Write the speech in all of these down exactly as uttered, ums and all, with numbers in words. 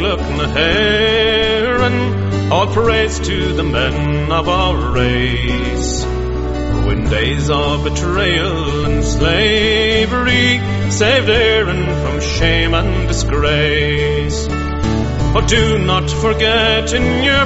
Óglacha na hÉireann, all praise to the men of our race, who in days of betrayal and slavery saved Éireann from shame and disgrace. But do not forget in your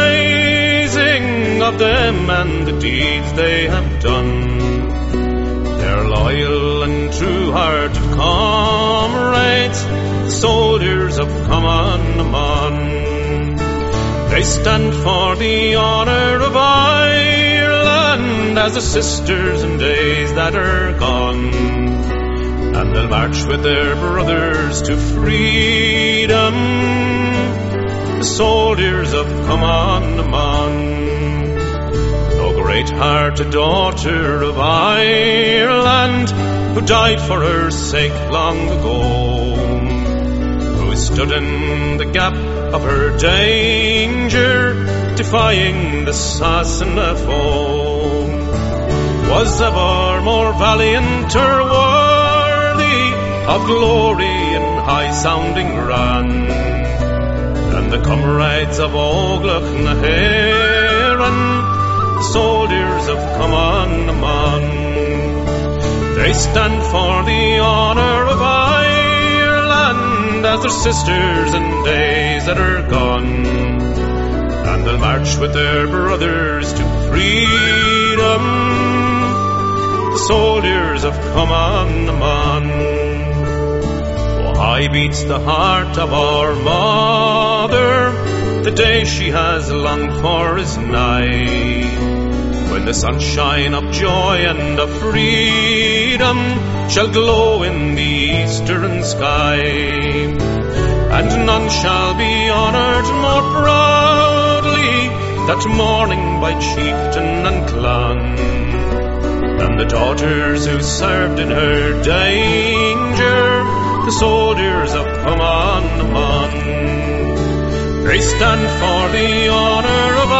praising of them and the deeds they have done, their loyal and true-hearted comrades, the soldiers of Cumann-na-Món. They stand for the honour of Ireland as the sisters in days that are gone, and they'll march with their brothers to freedom, the soldiers of Cumann-na-Món. O great-hearted daughter of Ireland, who died for her sake long ago, who stood in the gap of her danger, defying the Sassanach foe, was ever more valiant or worthy of glory and high-sounding run than the comrades of Óglacha na hÉireann, the soldiers of Cumann-na-Món. They stand for the honour of Ireland as their sisters in days that are gone, and they'll march with their brothers to freedom, the soldiers of Cumann-na-Món. Oh, high beats the heart of our mother, the day she has longed for is nigh, when the sunshine of joy and of freedom shall glow in the eastern sky, and none shall be honoured more proudly that morning by chieftain and clan than the daughters who served in her danger, the soldiers of Cumann-na-Món. They stand for the honour of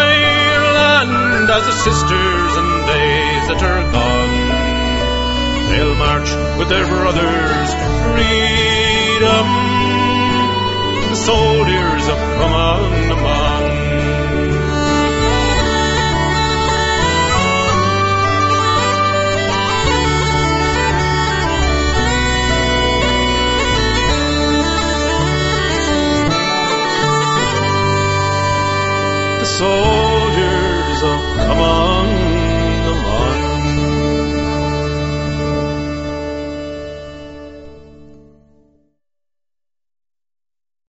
Ireland as the sisters in days that are gone. They'll march with their brothers to freedom, the soldiers of Cumann-na-Món. Soldiers of Cumann-na-Món.